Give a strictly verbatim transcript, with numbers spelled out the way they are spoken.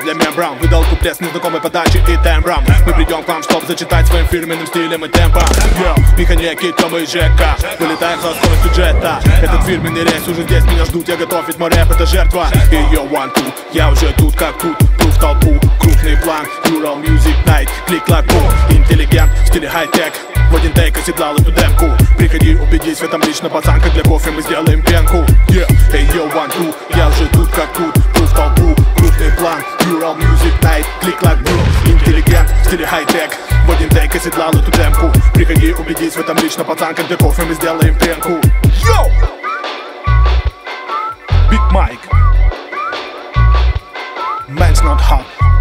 для мембрам. Выдал куплет с незнакомой подачей и тембром. Мы придем к вам, чтобы зачитать своим фирменным стилем и темпом. Механики, Тёма и Жека, вылетаем со скоростью джета. Этот фирменный рейс уже здесь, меня ждут. Я готов, ведь мой рэп это жертва. И йо, one, two, я уже тут как тут. Плю в толпу, крупный план. Ural Music Night, клик-клак, бум. Интеллигент в стиле хай-тек. В один тейк оседлал эту демку. Приходи, убедись в этом лично, пацан. Как для кофе мы сделаем пенку. Yeah. Эй, йо, one, two, я уже тут как тут. Плю в толпу, крупный план. Ural Music Night, клик-клак, бум. Интеллигент в стиле хай-тек. В один тейк оседлал эту демку. Приходи, убедись в этом лично, пацан. Как для кофе мы сделаем пенку. Йоу! Big Mike. Man's not hot.